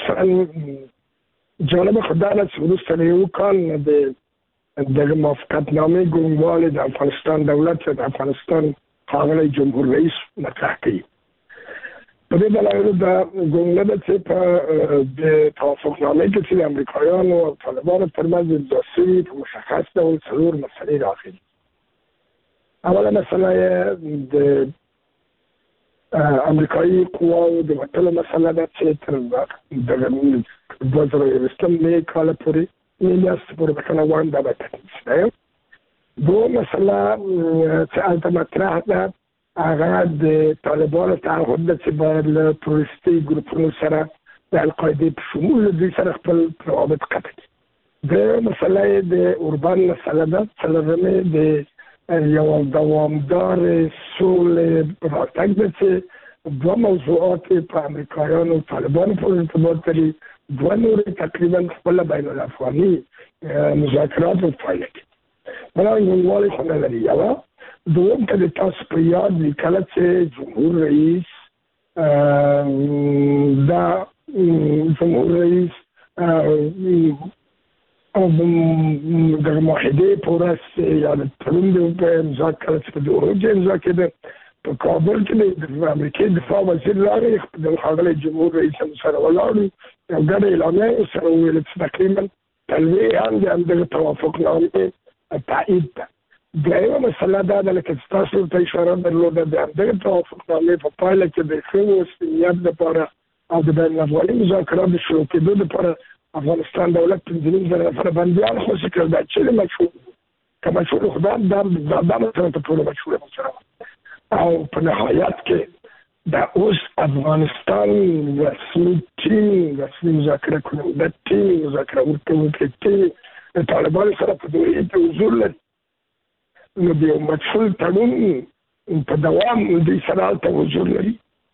[SPEAKER 17] اساسا جالب خدای له ورسته یو کال د د موافقت نامې ګونګوالي د افغانستان دولت د افغانستان قانوني جمهور رئیس مطرح کړي. په دې ډول د ګونګله چې په د توافقنامې کې چې امریکایانو او طالبانو ترمنځ د ځاسي په مشخص ډول څلور مسلې راغلي. اوله مسله د امریکایي قواو د وټلو مسله ده چې تر د دوه زره یوولسم کال پورې نیمه پورې په کله وړاندې ده پاتې. دوه مسله چې هلته مطرح ده هغه د طالبانو تعهد ده چې باید له تروریستي ګروپونو سره د القاعدې په شمول دوی سره خپل روابط قطع کړي. درېیمه مسله د اوربان مسله ده، څلورمه د یو دوامدارې سولې راتګ ده چې دوه موضوعات په امریکایانو او طالبانو پورې ارتباط لري، دوه نورې تقریبا خپله بین الافغاني مذاکرات پایله کړي. بله ګونګوالي خو نه لري. یوه دوم که د تاسو په یاد وي کله چې جمهور رئیس دا جمهور رئیس د معاهدې په ورځ یا د تړون د امضا کله چې په دوحه امضا کېده په کابل کې د امریکې دفاع وزیر راغی د ښاغلي جمهور رئیس سره ولاړو، یو ګډه اعلامیه سره وویل چې تقریبا تلویح هم د همدغه توافقنامې تایید ده. درېیمه مسله دا ده لکه چې تاسو ته اشاره درلوده د همدغه توافقنامې په پایله کې د ښه اوسپنیت لپاره او د بین الافغاني مذاکراتو شروع کېدو لپاره افغانستان دولت پنځه نیم زره نفره بندیان خوشي کړل. دا چیرې مشهور که مشهور خدا دا دا مسله ته ټوله مشهوره مسله او په نهایت کې دا اوس افغانستان رسمي ټیم رسمي مذاکره کوونکی ټیم مذاکره ورکوونکی ټیم د طالبانو سره په دوحې کې حضور لري. نو د یو مجهول تړون په دوام دوی سره هلته حضور لري.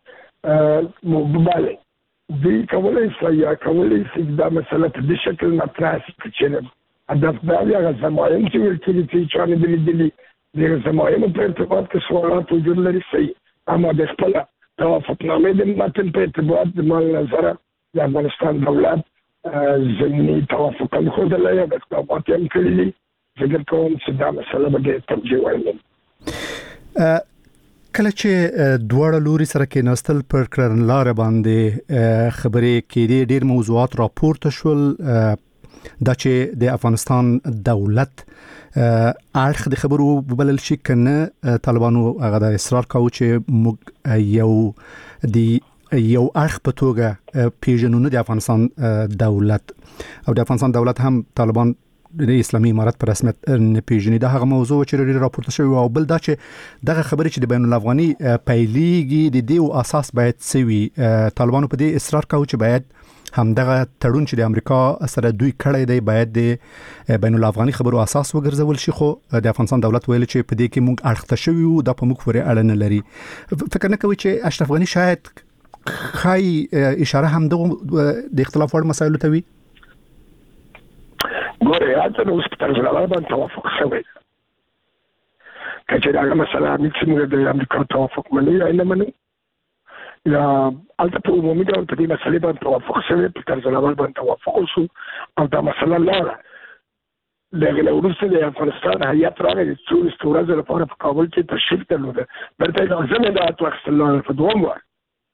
[SPEAKER 17] بله دوی کولی شي یا کولی شي دا مسله په دې شکل مطرح شي چې هدف دا وي هغه ضمایم چې ویل کېږي چې چا نه دي لیدلي د هغه ضمایمو په ارتباط کې سوالات وجود لري صحیح، اما د خپله توافقنامې د متن په ارتباط د مال نظره د افغانستان دولت ضمني توافق ښودلی یا د اقدامات یې هم کړي دي. فکر کوم چې دا مسله به ډېر توجیه وړ.
[SPEAKER 6] کله چې دواړه لوري سره کېناستل پر کړنلاره باندې خبرې کېدې ډېر موضوعات راپورته شول، دا چې د افغانستان دولت اړخ د خبرو بلل شي کنه طالبانو هغه د اصرار کاوه چې موږ یو د یو اړخ په توګه پیژنو نه د افغانستان دولت او د افغانستان دولت هم طالبان د اسلامي امارت په رسمیت نه پیژني. دا هغه موضوع چې ډېر راپورته شوی او بل دا چې دغه خبرې چې د بین الافغاني پیلېږي د دې اساس باید سوي. طالبانو په دې اصرار کاوه چې باید همدغه تړون چې د امریکا سره دوی کړی دی باید د بین الافغاني خبرو اساس وګرځول شي، خو د افغانستان دولت ویل چې په دې کې موږ اړخته شوی او دا په موږ پورې اړه نه لري. فکر نه کوي چې اشرف غني شاید خای اشاره هم د اختلاف وړ مسایلو ته وي؟
[SPEAKER 17] ګوره اته نو ستاسو سره باندې توافق شوی کچې دا مسله موږ د امریکا توافق منو یا نه منو یا البته په عمومي ډول په دې مسلې باندې توافق شوی، په طرز اول باندې توافق وشو او دا مسله لاړه. لکه له وروسته د افغانستان هیات راغی چې څو ورځې لپاره په کابل کې تشریف درلوده، برته یې لازم دی چې واخیستل لاړه په دوام وار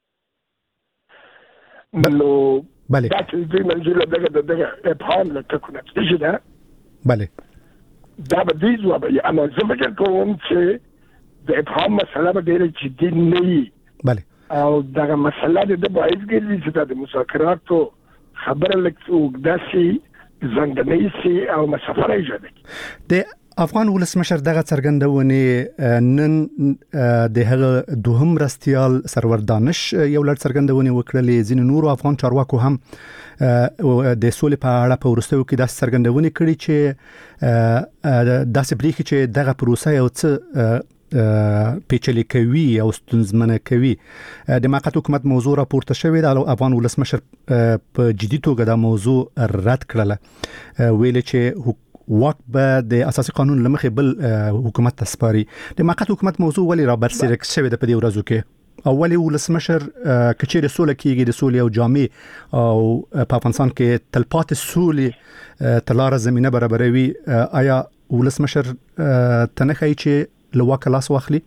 [SPEAKER 17] نو
[SPEAKER 6] بله
[SPEAKER 17] دا چې دوی منځله دغه دغه ابهام له ټکو نتیجه ده.
[SPEAKER 6] بله
[SPEAKER 17] دا به دوی ځواب وي، اما زه فکر کوم چې د ابهام مسله به ډېره جدي نه وي.
[SPEAKER 6] بله
[SPEAKER 17] او دغه مسله د باعث ګرځي چې د مذاکراتو خبره لکه وګداسي زنګنۍ سي او مسافر ایجاد
[SPEAKER 6] د افغان ولسمشر دغه څرګندونه نن د هغه دوهم رستيال سرور دانش یو لړ څرګندونه وکړلې. ځین نور افغان چارواکو هم د سولې په اړه په ورستیو کې د څرګندونه کړې چې داسې بریخي چې دغه پروسه یو څه پیچلې کوي او ستونزمنه کوي. د موقت حکومت موضوع راپورته شوې ده او افغان ولسمشر په جدي توګه دا موضوع رد کړله، ویل چې واک به د اساسي قانون لمخې بل حکومت ته سپاري. د موقت حکومت موضوع ولې را برسېرک شوې ده په دې ورځو کې؟ اولی ولسمشر کچېر سوله کېږي د سولې او جامع او په افغانستان کې تلپاتې سولې تلاره زمينه برابروي، آیا ولسمشر تنخی چې لواک لاس واخلي؟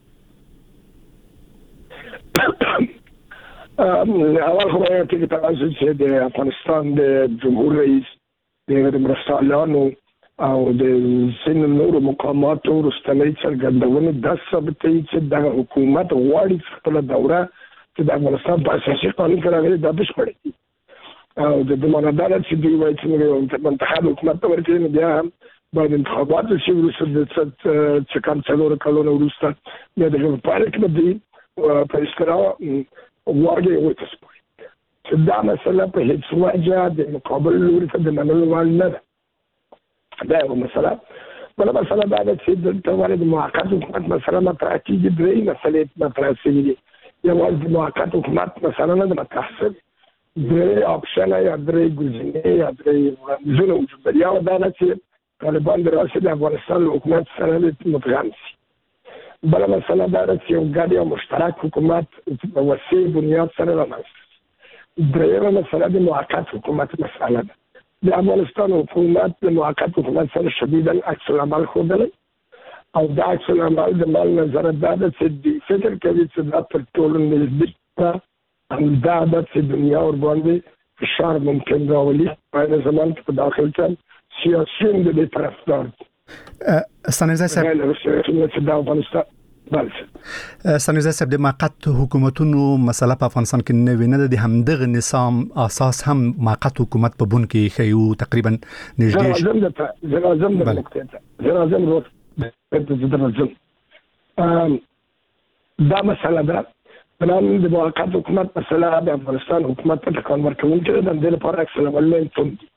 [SPEAKER 17] اول خو باید چې تاسو چې د افغانستان د جمهور رئیس د مرستالانو او د سن نورو مقاماتو رستنی څرګندونه د ثبتې چې د حکومت غواړي خپل دوره چې د افغانستان په اساسي قانون کې راغلي د بشپړي او د دمانادار چې دوی وایي چې منتخب حکومت ته ورته بیا هم باید انتخابات شي ورسره د څه کم څلور کلونو وروسته بیا د پاره کې د په استراو واګي وته سپوي چې دا مسله په هیڅ وجه د مقابل لوري ته د منلو وړ نه ده. دا یو مسله. بله مسله دا ده چې دلته ولې د موقت حکومت مسله مطرح کېږي، درې مسلې مطرح شوي دي. یوازې د موقت حکومت مسله نه ده مطرح شوې، درې اپشنه یا درې ګزینې یا درې وړاندیزونه وجود لري. یو دا ده چې طالبان د راشد افغانستان حکومت سره متغام شي. بله مسله دا ده چې یو ګډ او مشترک حکومت په وسیع بنیاد سره رامنځته شي. درېیمه مسله د موقت حکومت مسله ده. د افغانستان حکومت د موقت حکومت سره شدیدا عکس العمل ښودلی او دا عکس العمل د مال نظره دا ده چې دوی فکر کوي چې دا تر ټولو نږدې ده همدا ده چې دنیا ورباندې فشار ممکن راولي په هغه زمان کې په داخل کې سیاسیون د دې طرفدار
[SPEAKER 6] سنیزه صاحب
[SPEAKER 17] د افغانستان بله
[SPEAKER 6] سنیزه صاحب د موقت حکومتونو مسله په افغانستان کې نه ویني د همدغه نظام اساس هم موقت حکومت په بون کې خيو تقریبا نږدې
[SPEAKER 17] زه لازم ده زه لازم ده نقطه زه لازم روت زه لازم دا مسله ده بنان د موقت حکومت مسله د افغانستان حکومت ته ټکان ورکوونکی ده. د دې لپاره اکثر ولې ته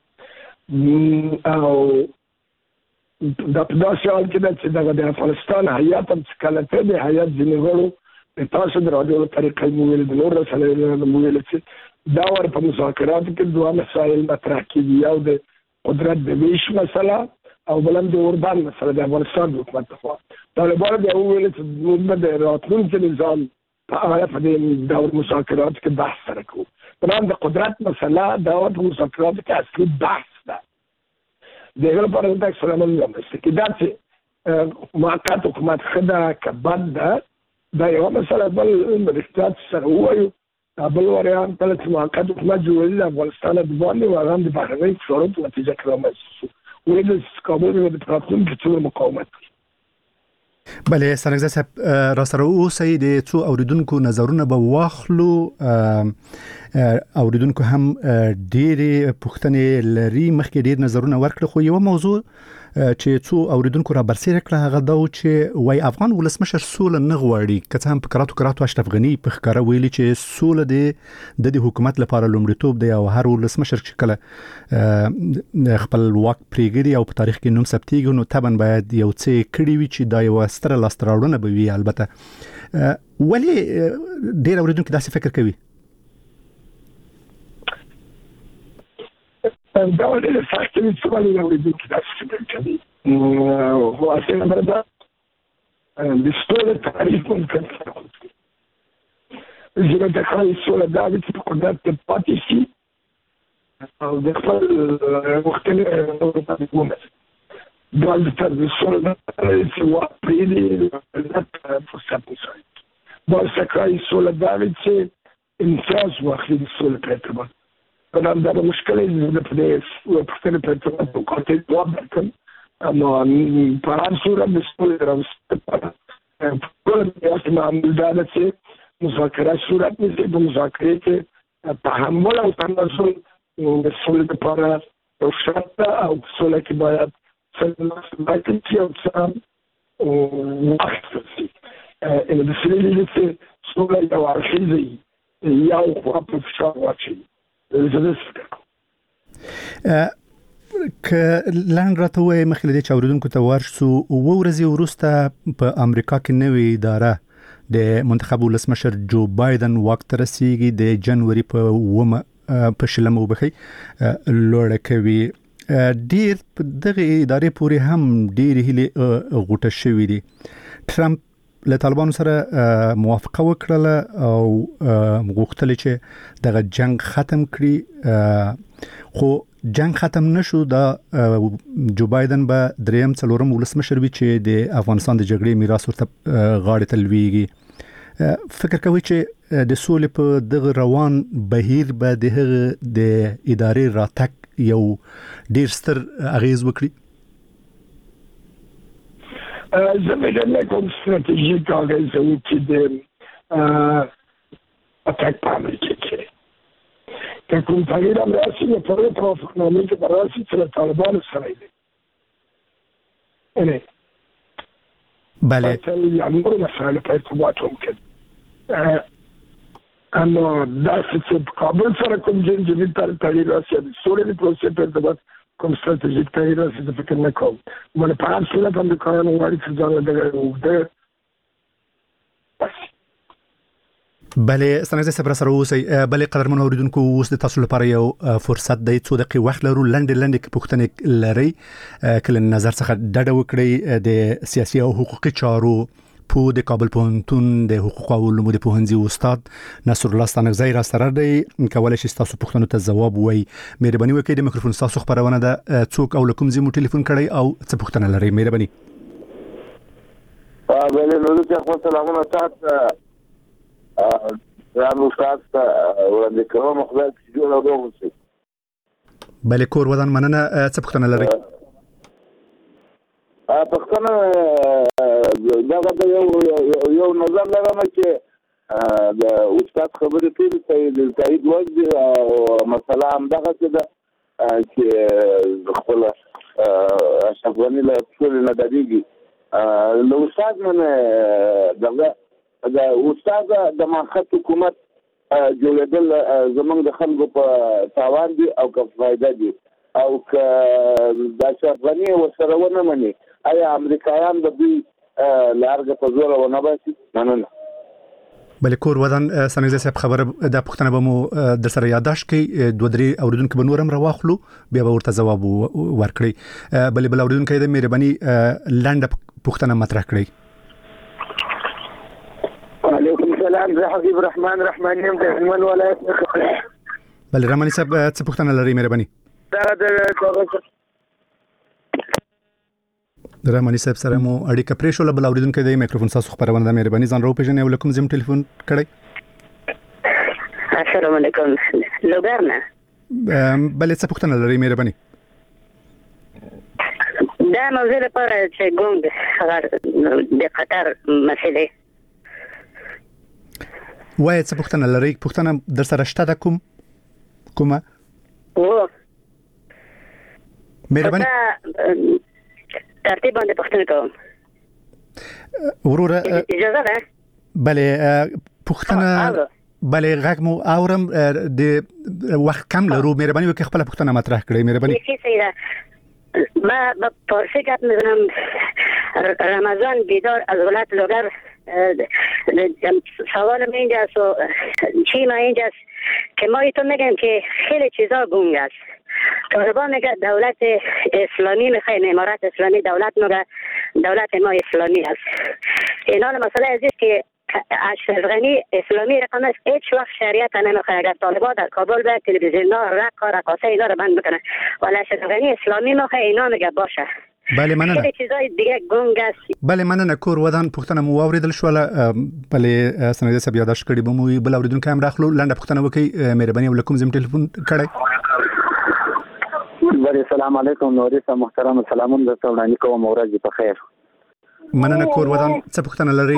[SPEAKER 17] او دا په داسې حال کې ده چې د افغانستان هیات هم چې کله ته د هیات ځینې غړو د تاسو د راډیو له طریقې مو ویل د نور رسنیو مو ویل چې دا ور په مذاکراتو کې دوه مسایل مطرح کېدي، یو د قدرت د ویش مسله او بلم د اوربان مسله د افغانستان حکومت لخوا. طالبانو بیا وویل چې موږ د راتلونکي نظام په اړه په دې دور مذاکراتو کې بحث سره کوو. بلان د قدرت مسله دا د مذاکراتو کې اصلي بحث ده. دغه لپاره د اکثرامل یمسته کې دا چې موقت حکومت خدا کبد ده دا یو مسله بل د اقتصاد سره وایو بل وریان په چې موقت حکومت جوړول افغانستان د باندې وغان د بهرنۍ شروط نتیجه کړم وایي د کابل د پراتون کې څو مقاومت
[SPEAKER 6] بله سرنګزه صاحب را سره اوسئ د څو اوریدونکو نظرونه به واخلو. اوریدونکو هم ډېرې پوښتنې لري، مخکې ډېر نظرونه ورکړل، خو یو موضوع چې څو اوریدونکو را برسېره کړه هغه دا و چې وای افغان ولسمشر سوله نه غواړي، که څه هم په کراتو کراتو اشرف غني په ښکاره ویلي چې سوله د د حکومت لپاره لومړیتوب دی او هر ولسمشر چې کله خپل واک پرېږدي او په تاریخ کې نوم ثبتېږي نو طبعا باید یو څه کړي وي چې دا یوه ستره لاسته راوړنه به وي. البته ولې ډېر اوریدونکي داسې فکر کوي؟
[SPEAKER 17] دا ولې فکر کوي چې ولې اوریدونکي داسې فکر کوي؟ خو اصلا بردا د سولې تعریف ممکن کړو. زه د خپل سولې د عادت په قدرت کې پاتې شي او د خپل مختلف اروپا د حکومت دا د سولې د چې واک پرېږدي د فرصت نشي. دا سکای سولې د عادت چې امتیاز واخلي د سولې په اعتبار. په نام دا مشکل دی د پدې په اعتبار په کوټه جواب درکړم. اما په هر صورت د سولې راوستل ټول د معامل دا چې مذاکرات صورت نیسي. په مذاکرې کې تحمل او تناسل د سولې لپاره یو شرط ده او سوله کې باید څه باید چې یو څه واخیستل شي. د سولې چې سوله یو اړخیزه وي یو خوا په فشار واچوي. زه داسې فکر کوم.
[SPEAKER 6] که لاندې راته ووایې مخکې له دې چې اوریدونکو ته ورشو، اووه ورځې وروسته په امریکا کې نوې اداره د منتخب ولسمشر جو بایدن واک ته رسیږي، د جنوري په اوومه په شلمه وبخي لوړه کوي. ډېر په دغه ادارې پورې هم ډېرې هیلې غوټه شوي دي. ټرمپ له طالبانو سره موافقه وکړله او غوښتل چې دغه جنگ ختم کړي، خو جنگ ختم نشو. دا جو بایدن به دریم څلورم ولسمشر وي چې د افغانستان د جګړې میراث ورته غاړې ته لویږي. فکر کوي چې د سولې په دغه روان بهیر به د هغه د ادارې راتګ یو ډیر ستر اغیز وکړي؟
[SPEAKER 17] زه فکر نه کوم ستراتیژیک اغیز وکړي د اتاک په امریکا کې. که کوم تغییر هم راسي نو په توافقنامې کې به راسي چې له طالبانو سره دی. یعنې
[SPEAKER 6] بله
[SPEAKER 17] یا نورو مسایلو په ارتباط ممکن. اما داسې چې په کابل سره کوم جنجبي تغییر راسي د سولې د پروسې په ارتباط کوم ستراتیژیک تغییر راسي زه فکر نه کوم. ولې په هر صورت امریکایان غواړي چې ځان له دغه اوږده
[SPEAKER 6] بله ستنګزه صاحب را سره اوسئ. بله قدرمن اوریدونکو اوس د تاسو لپاره یو فرصت دی، څو دقیقې وخت لرو. لنډې لنډې پوښتنې لرئ که له نظر څخه ډډه وکړئ. د سیاسي او حقوقي چارو په د کابل پوهنتون د حقوق او علومو د پوهنځي استاد نصر الله ستنګزی را سره دی، کولای شي تاسو پوښتنو ته ځواب وایي. مهرباني وکړئ د میکروفون تاسو خبرونه ده، څوک او لکم زمو ټلیفون کړئ او څه پوښتنه لرئ. مهرباني.
[SPEAKER 18] بله نو تاسو سلامونه تاسو یا نو تاسو وړاندې کوم خدای چې جوړ او دوه.
[SPEAKER 6] بله کور ودان مننه. څه پوښتنه لرئ؟
[SPEAKER 18] ا پښتنه دا دا یو یو نظر لرم چې د استاد خبرې ټول ته د تایید وځي او مثلا هم دغه څه ده چې خپل اشغالي له ټول نه دېږي نو استاد من دغه د استاد د ماخت حکومت جوړېدل زمونږ د خلکو په تاوان دي او که فایده دي او که د اشغالي ورسره ونه مني آیا امریکایان د دوی لارګه په زور ونه باسي؟ مننه.
[SPEAKER 6] بله کور ودان سنګزه صاحب خبره د پښتنه به مو در سره یاداش کوي، دوه درې اوریدونکو به نور هم راواخلو بیا به ورته ځواب ورکړي. بله بل اوریدونکو د مهرباني لنډه پښتنه مطرح کړئ.
[SPEAKER 19] وعلیکم السلام، زه حبیب رحمان رحمانی یم د هلمند ولایت څخه.
[SPEAKER 6] بله رحمانی صاحب څه پوښتنه لرئ؟ مهرباني.
[SPEAKER 19] دا د
[SPEAKER 6] رحمانی صاحب سره مو اړیکه پرې شوله. بل اوریدونکو د میکروفون تاسو خبرونه ده، مهرباني ځان راوپېژنئ او له کوم ځای ټلیفون کړئ؟
[SPEAKER 20] السلام علیکم. لوګرنه.
[SPEAKER 6] بله څه پوښتنه لرئ؟ مهرباني.
[SPEAKER 20] دا موضوع لپاره چې ګوند د قطر مسئله
[SPEAKER 6] وای څه پوښتنه لري پوښتنه در سره شته د کوم کومه
[SPEAKER 20] او
[SPEAKER 6] مهرباني
[SPEAKER 20] ترتیب باندې پوښتنه کوم
[SPEAKER 6] وروره
[SPEAKER 20] اجازه ده
[SPEAKER 6] بله پوښتنه بله غږ مو اورم د وخت کم لرو مهرباني وکړئ خپل پوښتنه مطرح کړئ مهرباني
[SPEAKER 20] ما با پارسی گپ میزنم. رمضان بیدار از ولایت لوگر سوال من اینجاست و چی ما اینجاست که ما ایتون میگیم که خیلی چیزا گنگ است. طالبان میگه دولت اسلامی میخوایم، امارت اسلامی دولت میگه دولت ما اسلامی است. اینا مسئله عزیز که اشرف غنی اسلامی رقم است، هیچ وقت شریعت نمیخواد. اگر طالبان در کابل به تلویزیون ها رقص رقاصه اینا رو بند بکنن، ولی اشرف غنی اسلامی میخواد اینا میگه باشه.
[SPEAKER 6] بله مننه.
[SPEAKER 20] خیلی چیزای دیگه گنگ است.
[SPEAKER 6] بله مننه. کور ودان پښتنه مو اوریدل شوله. بله سنجد صاحب یاداش کړي به مو بل اوریدونکو هم راخلو لنډه پښتنه وکي مهرباني وکوم زم ټلیفون کړئ.
[SPEAKER 2] بله سلام علیکم نوري صاحب محترم سلامونه درته وړاندې کوم او ورځ په خیر.
[SPEAKER 6] مننه. کور ودان څه پښتنه لري؟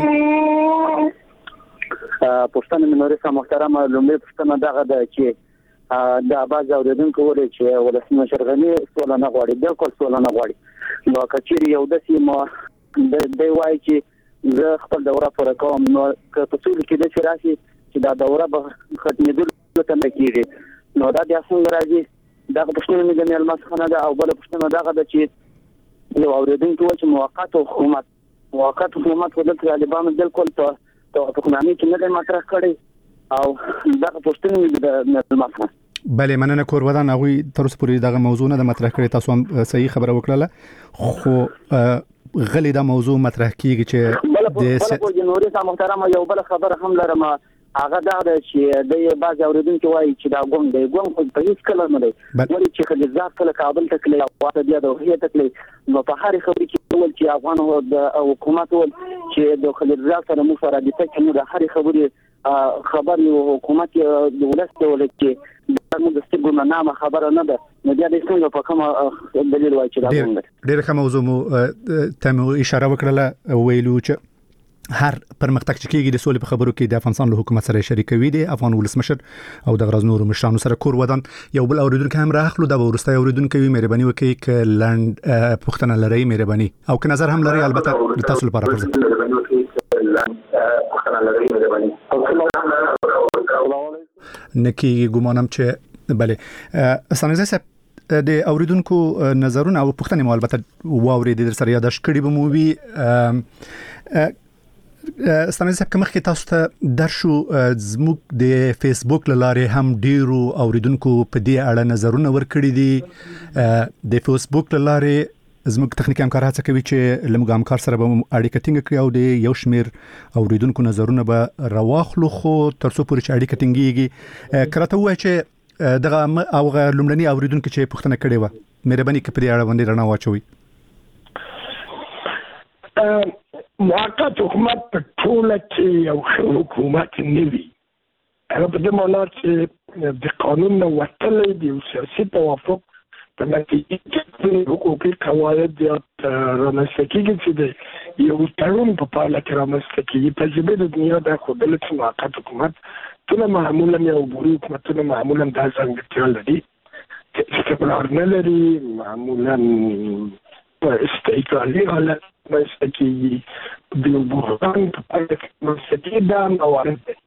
[SPEAKER 2] پښتنه نوري صاحب محترم لومړی پښتنه دغه ده چې د باز اوریدونکو ولې چې ولسمشر غنی سوال نه غواړي د کول سوال نه غواړي نو کچېری یو د سیمه د دی وای چې زه خپل دوره پر کوم نو که په څول کې د شراسي چې دا دوره به ختمېدل ته نه کیږي نو دا د اصل راځي دا پښتنه مې د ملمسخانه ده او بل پښتنه دغه ده چې یو اوریدونکو چې موقت حکومت موقت حکومت ولر طالبانو د کول ته حکومتي کې نه مطرح کړي او دا پښتنه مې د ملمسخانه.
[SPEAKER 6] بله مننه. کور ودان هغه تر اوسه پورې دغه موضوع نه د مطرح کړي تاسو هم صحیح خبره وکړه خو غلی دا موضوع مطرح کیږي چې
[SPEAKER 2] د جمهوریت صاحب محترم یو بل خبره هم لرم هغه دا چې د باز اوریدونکو وایي چې دا ګوم دی ګوم خو په هیڅ کله نه دی ولې چې خلیزات کله کابل ته کلی او د دوه ته کلی نو په هر خبرې کې ول چې افغان او د حکومت ول چې د خلیزات سره مو سره د تک نو د هر خبرې خبر یو حکومت د ولست ول چې نو د ستګو نامه خبره نه ده نو بیا د څنګه په کومه دلیل وایي چې دا ګوم دی.
[SPEAKER 6] ډېر ښه موضوع مو تم اشاره وکړه ویلو چې هر پرمختګ چې کېږي د سولې په خبرو کې د افغانستان له حکومت سره شریکوي دي افغان ولسمشر او د غرض نور مشرانو سره کور ودان یو بل اوریدونکو هم راخلو د ورستۍ اوریدونکو مهرباني وکړئ ک لند پښتنه لري مهرباني او ک نظر هم لري البته تاسو لپاره فرصت نکی ګمانم چې بله اسانه صاحب د اوریدونکو نظرونه او پښتنه مو البته واوري د سره یاداش کړي به مو وی ستاسو صاحب کوم کې تاسو ته درشو زموږ د فیسبوک لاره هم ډیرو اوریدونکو په دې اړه نظرونه ورکړي دي د فیسبوک لاره زموږ تخنیکی همکار هڅه کوي چې لمغه همکار سره به اړیکه ټینګ کړي او د یو شمیر اوریدونکو نظرونه به رواخلو خو تر څو پورې اړیکه ټینګيږي کراته وای چې دغه او لومړنی اوریدونکو چې پوښتنه کړې و مهرباني کړئ اړه باندې رڼا واچوي.
[SPEAKER 17] موقت حکومت په ټوله کې یو حکومت نه وي هغه په دې معنا چې د قانون نو وتلې د سیاسي توافق په نتیجه کې حقوقي قواعد یا رامنځته کېږي چې د یو تړون په پایله کې رامنځته کېږي. تجربه د دنیا د ښودلې چې موقت حکومت ټول معمولا یو بوري حکومتونه معمولا د ځانګړتیا لري چې استقرار نه لري معمولا په استقلالي حالت مستقی د بحران په پای کې مستقی دا موارد دي.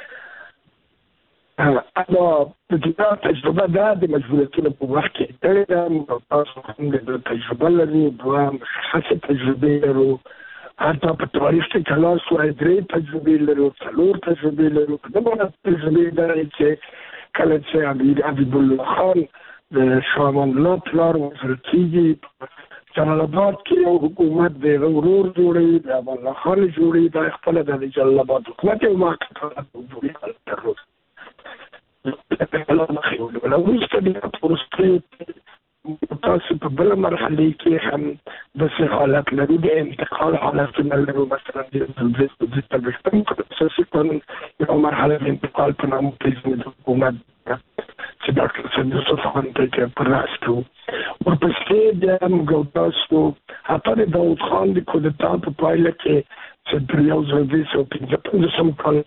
[SPEAKER 17] اما د دې تجربه دا د مجبوریتونو په وخت کې دا تاسو هم د تجربه لري دوه مشخصه تجربه لرو حتی په تاریخ کې کلاس وای درې تجربه لرو څلور تجربه لرو په دغه تجربه دا چې کله چې امیر حبیب الله خان د شامان الله پلار وزیر کېږي جلال آباد کې یو حکومت د غرور جوړي د الله خان جوړي د خپل د جلال آباد حکومت یو ماکټه جوړي تر اوسه په لاره کې نو ورسته د پروسې تاسو په بل مرحله کې هم د څه حالت لري د انتقال حالت لري مثلا د د تلويزیون اساسي قانون یو مرحله د انتقال په نامه د حکومت چې ډاکټر سید یوسف خان ته پر راستو ورپسې بیا موږ تاسو هغه د داوود خان د کودتا په پایله کې چې د یو ځل د سو پنځه پنځه سم کال